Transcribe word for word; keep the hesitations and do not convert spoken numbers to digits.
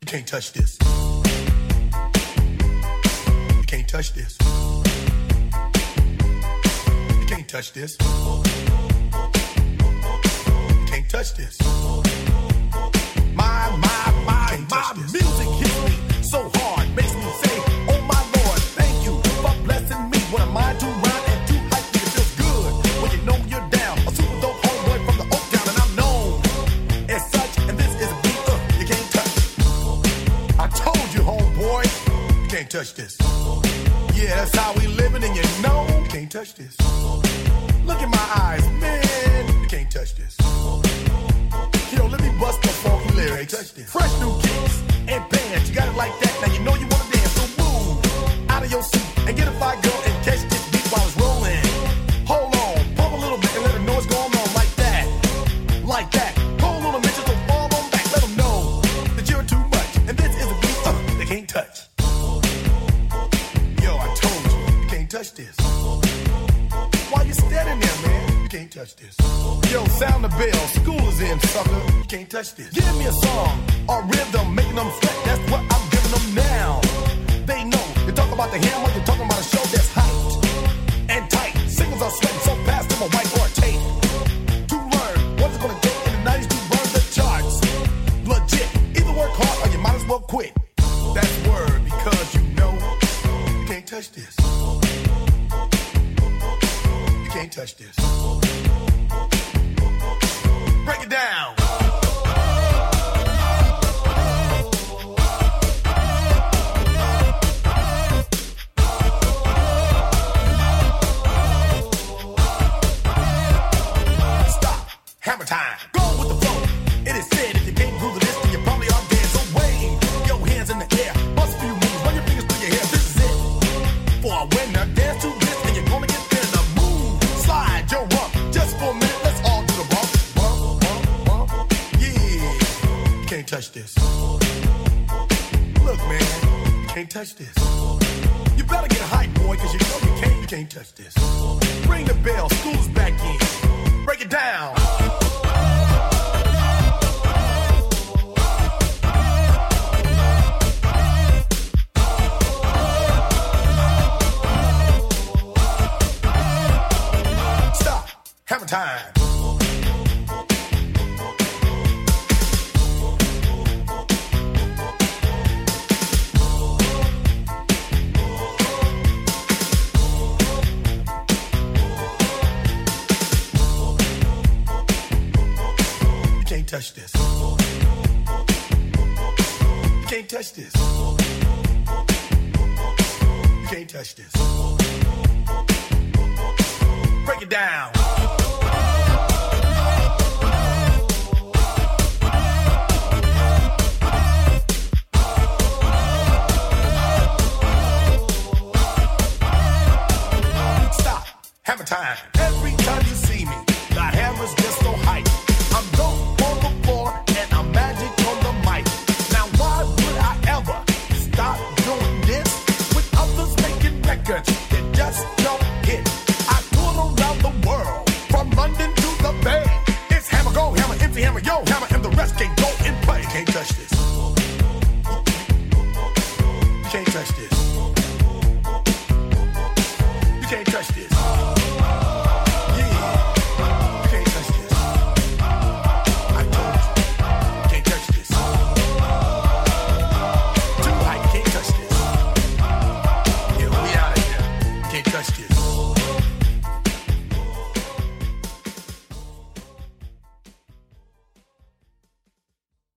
can't touch this. You can't touch this. You can't touch this. You can't touch this. My, my, my, my music hits me so hard, makes me say, oh my Lord, thank you for blessing me. What am I to rhyme and to hype me? It feels good when you know you're down. A super dope homeboy from the Oak Town, and I'm known as such. And this is a beat uh, you can't touch. I told you, homeboy, you can't touch this. Yeah, that's how we living, and you know you can't touch this. Look in my eyes, man, you can't touch this. Yo, let me bust the funky lyrics. Fresh new kicks and bands, you got it like that. Now you know you wanna dance, so move out of your seat and get a fire girl and catch this beat while it's rolling. Hold on, pump a little bit and let them know what's going on like that, like that. Hold on a minute, so fall on back. Let them know that you're too much, and this is a beat uh, they can't touch. Yo, I told you, you can't touch this. Why you standing there, man? You can't touch this. Yo, sound the bell, school is in, sucker. You can't touch this. Give me a song or rhythm, making them sweat. That's what I'm giving them now. They know. You talk about the hammer, you're talking about a show that's hyped and tight. Singles are sweating so fast, them a whiteboard tape. To learn what's it gonna take in the nineties to burn the charts. Legit. Either work hard or you might as well quit. That's word, because you know you can't touch this. You can't touch this. Break it down. Stop. Hammer time. Go with the flow. It is said if you can't groove to this, then you probably are dead. So wave your hands in the air. Bust a few moves. Run your fingers through your hair. This is it. For a winner, dance to this, and you're gonna get there. The move. Slide your rump. Just for a minute, let's all do the bump. Bump, bump, bump. Yeah. You can't touch this. Look, man. You can't touch this. You better get hype, boy, because you know you can't. You can't touch this. Ring the bell. School's back in. Break it down. Stop. Hammer time. You can't touch this. You can't touch this. You can't touch this. Break it down.